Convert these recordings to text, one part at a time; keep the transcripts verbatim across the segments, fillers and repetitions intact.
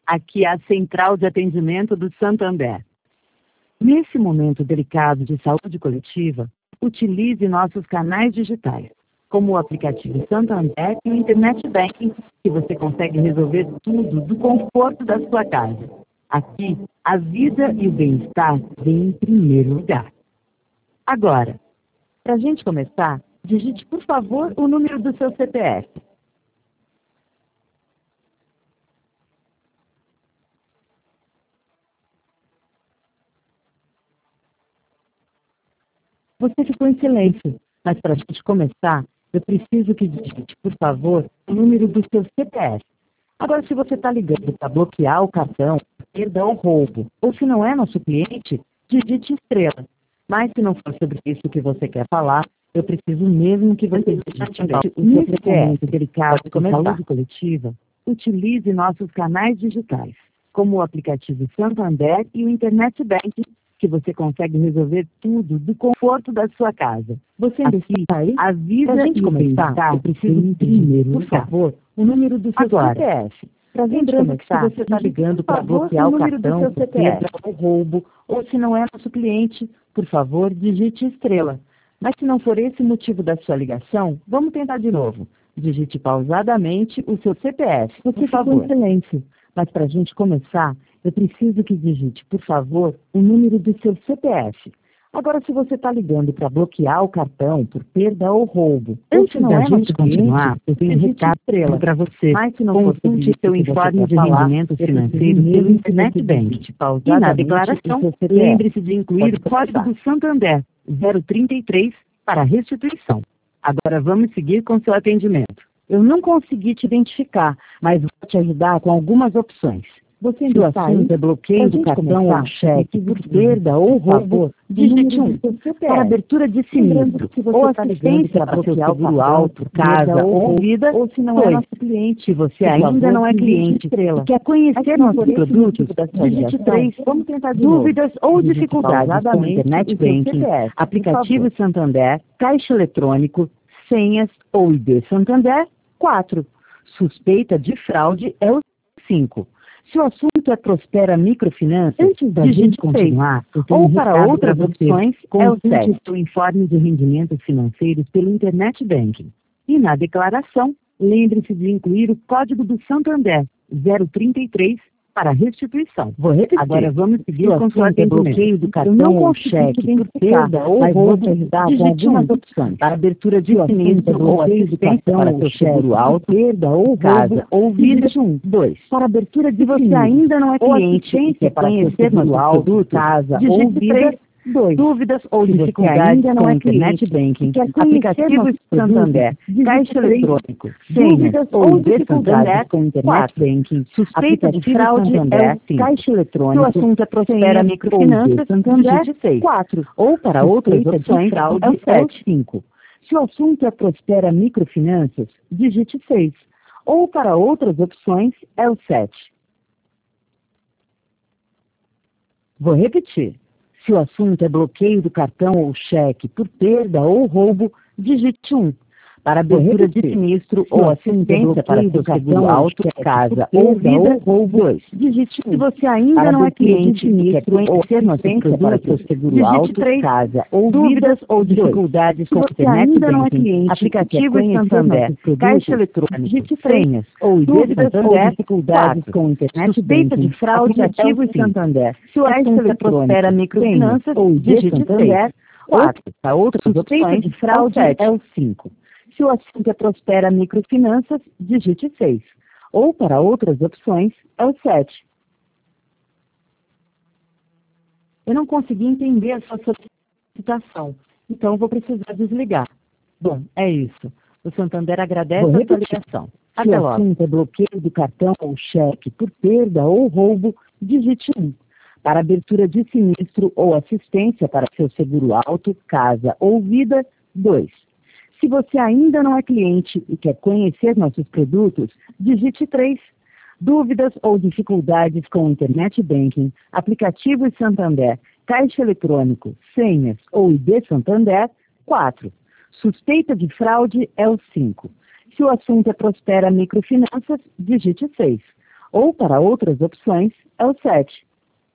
Aqui é a Central de Atendimento do Santander. Nesse momento delicado de saúde coletiva, utilize nossos canais digitais, como o aplicativo Santander e o Internet Banking, que você consegue resolver tudo do conforto da sua casa. Aqui, a vida e o bem-estar vêm em primeiro lugar. Agora, para a gente começar, digite, por favor, o número do seu C P F. Você ficou em silêncio, mas para a gente começar, eu preciso que digite, por favor, o número do seu C P F. Agora, se você está ligando para bloquear o cartão, perda ou roubo, ou se não é nosso cliente, digite estrela. Mas se não for sobre isso que você quer falar, eu preciso mesmo que você digite o seu C P F delicado de saúde coletiva. Utilize nossos canais digitais, como o aplicativo Santander e o Internet Banking, que você consegue resolver tudo do conforto da sua casa. Você decide a vida e o bem-estar. Eu preciso primeiro, por favor, o número do seu C P F. Lembrando que se você está ligando para bloquear o cartão, perda ou roubo, ou se não é nosso cliente, por favor, digite estrela. Mas se não for esse o motivo da sua ligação, vamos tentar de novo. Digite pausadamente o seu C P F, por favor. Em silêncio. Mas para a gente começar, eu preciso que digite, por favor, o número do seu C P F. Agora, se você está ligando para bloquear o cartão por perda ou roubo, antes da é gente continuar, eu tenho um recado para você. Mas se não consulte seu informe de rendimentos financeiros pelo Internet Banking. E na declaração, lembre-se de incluir o código do Santander, zero trinta e três, para restituição. Agora vamos seguir com seu atendimento. Eu não consegui te identificar, mas vou te ajudar com algumas opções. Você ainda está aí? É bloqueio do cartão ou cheque por perda ou roubo, digite um. Para abertura de sinistro ou assistência para seu seguro alto, casa ou vida, ou se não é nosso cliente, se você ainda não é cliente e quer conhecer nossos produtos, digite três. Vamos tentar dúvidas ou dificuldades com Internet Banking, aplicativo Santander, caixa eletrônico, senhas ou I D Santander, quatro. Suspeita de fraude é o cinco. Se o assunto é Prospera Microfinanças, antes da gente continuar, ou para outras opções, é o sete. O informe de rendimentos financeiros pelo Internet Banking. E na declaração, lembre-se de incluir o código do Santander, zero trinta e três, para restituição. Vou repetir. Agora vamos seguir com o atendimento. Bloqueio do cartão ou cheque por perda ou roubo, digite um. Opções. Para abertura de sinistro ou assistência para seu seguro alto, perda ou casa ou vida, um. dois. Para abertura de você ainda não é cliente e quer conhecer nosso produto, casa ou vida, dois. Dúvidas ou dificuldades ainda não é Internet Banking, aplicativo Santander, caixa eletrônico, dúvidas ou dificuldades com Internet Banking, suspeita de fraude é o caixa eletrônico, se o assunto é Prospera Microfinanças, digite seis. quatro. Ou para outras opções, é o sete. cinco. Se o assunto é Prospera Microfinanças, digite seis. Ou para outras opções, é o sete. Vou repetir. Se o assunto é bloqueio do cartão ou cheque por perda ou roubo, digite um. Para abertura de sinistro ou assistência para seu seguro alto, casa ou vida, roubo, dois. Digite um. Se você ainda não é cliente e quer conhecer nossa assistência para seu seguro alto, casa ou dúvidas ou dificuldades com Internet Banking, aplicativo Santander, caixa eletrônico, digite senhas ou dúvidas ou dificuldades com Internet Banking, de fraude, aplicativo Santander, se o assunto é Prospera Microfinanças, digite seis. quatro. Para outras opções, de fraude é o cinco. Se o assunto é Prospera Microfinanças, digite seis. Ou para outras opções, é o sete. Eu não consegui entender a sua solicitação, então vou precisar desligar. Bom, é isso. O Santander agradece a sua ligação. Até logo. Se o assunto é bloqueio do cartão ou cheque por perda ou roubo, digite um. Para abertura de sinistro ou assistência para seu seguro alto, casa ou vida, dois. Se você ainda não é cliente e quer conhecer nossos produtos, digite três. Dúvidas ou dificuldades com Internet Banking, aplicativo Santander, caixa eletrônico, senhas ou I D Santander, quatro. Suspeita de fraude é o cinco. Se o assunto é Prospera Microfinanças, digite seis. Ou, para outras opções, é o sete.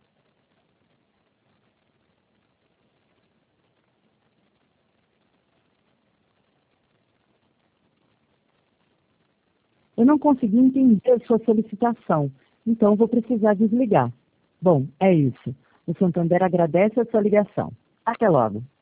Eu não consegui entender sua solicitação, então vou precisar desligar. Bom, é isso. O Santander agradece a sua ligação. Até logo.